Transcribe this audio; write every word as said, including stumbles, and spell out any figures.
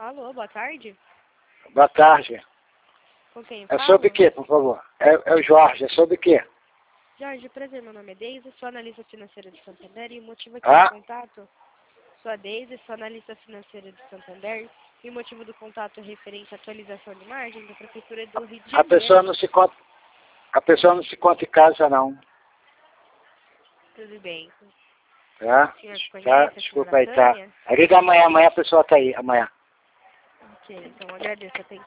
Alô, boa tarde. Boa tarde. Com quem É falo? sobre o quê, por favor? É, é o Jorge, é sobre o quê? Jorge, prazer, meu nome é Deise, sou analista financeira de Santander e o motivo aqui Ah? do contato... Sou a Deise, sou analista financeira de Santander e o motivo do contato é referente à atualização de margem da Prefeitura do Rio de A pessoa Janeiro. não se conta, a pessoa não se conta em casa, não. Tudo bem. Tá? O senhor Tá? conhece a Desculpa senhora aí, tá? Tânia? Aí liga amanhã, amanhã a pessoa tá aí, amanhã. Ok, então agradeço a atenção.